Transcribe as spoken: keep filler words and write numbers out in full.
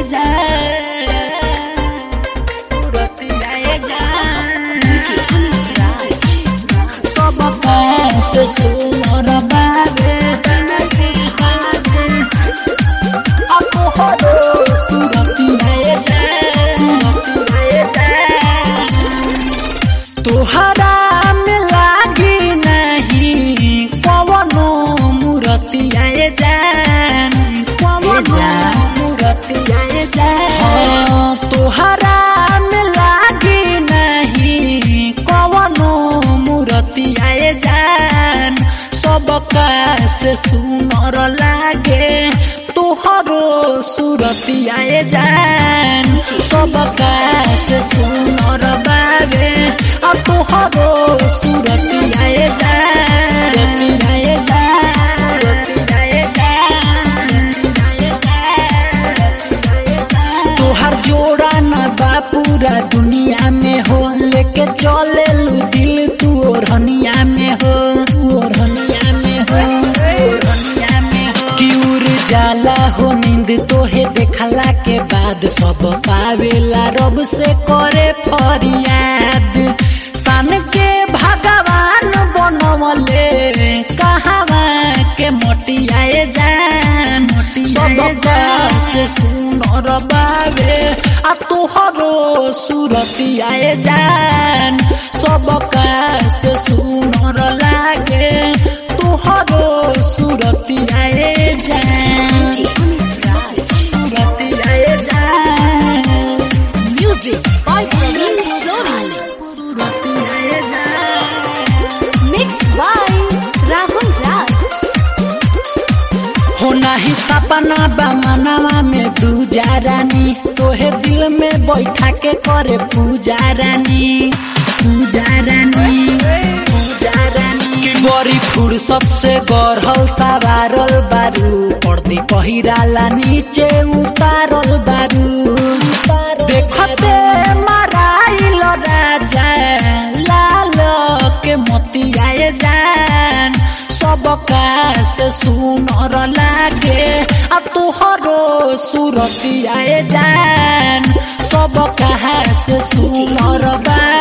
से सुनर बाबे तोहरो सूरतिया तोहरा में लागी नहीं कवनो मूर्तिया जान कवनो मूर्तिया जान तोहरा में लागी नहीं कवनो मूर्तिया जान सबका से सुनर लागे तोहरो सूरतिया जान सबका से सुनर बाबे आ तोहरो सूरतिया जान तोहर जोड़ा न बा पूरा दुनिया में हो लेके चले लू दिल तू ओढ़निया में हो ओढ़निया में हो ओढ़निया में हो कि उड़ जाला हो नींद तोहे देखला के बाद सब पावेला रब से करे फरियाद सान के भगवान बनवले कहवा के मोटिया जान सबका से सुनर बाबे आ तोहरो सूरतिया जान सबका से सुनर लागे तोहरो सूरतिया जान सूरतिया जान म्यूजिक बाय प्रवीण सोनी सूरतिया जान मिक्स बाय राहुल राज हो नाही सपना बा मनवा में दूजा रानी तोहे दिल में बैठा के करे पूजा रानी पूजा रानी पूजा रानी की बड़ी फुर्सत से गढ़ल सवारल बारू पर्दी पहिराला नीचे उतारल बारू देखते माराइल राजा लाल के मोतिया जान सबका से सुनर लागे आ तोहरो सूरतिया जान सबका से सुनर बा